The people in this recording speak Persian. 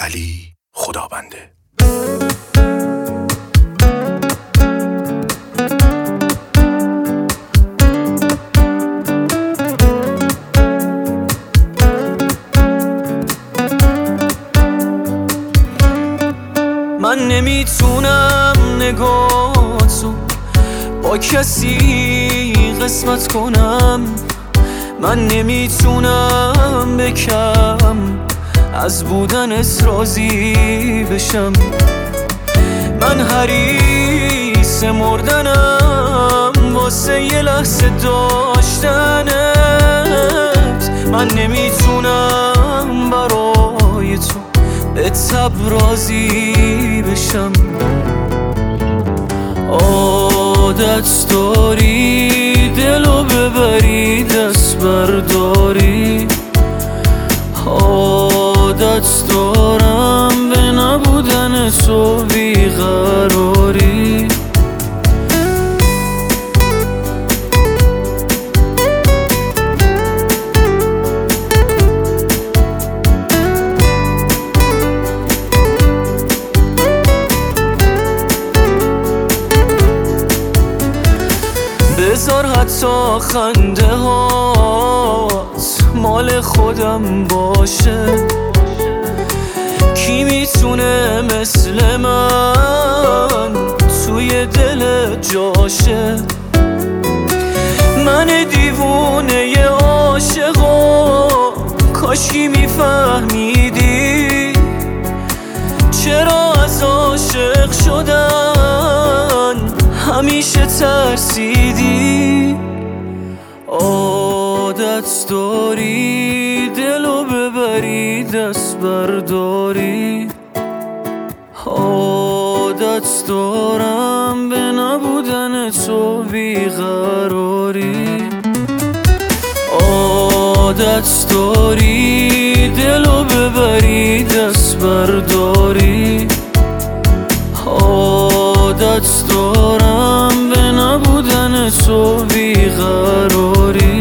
علی خدابنده. من نمیتونم نگاهتو با کسی قسمت کنم، من نمیتونم بکم از بودنت راضی بشم. من حریص مردنم واسه یه لحظه داشتنت. من نمیتونم برای تو به تب راضی بشم. عادت داری دلو ببری دست برداری، عادت دارم به نبودن تو بیقراری. بذار حتی خنده هات مال خودم باشه، کی میتونه مثل من توی دل جاشه؟ من دیوونه عاشقا کاشکی میفهمیدی چرا از عاشق شدن همیشه ترسیدی. عادت داری دلو ببری دست برداری، عادت دارم به نبودن تو بیقراری. عادت داری دلو ببری دست برداری، عادت دارم به نبودن تو بیقراری.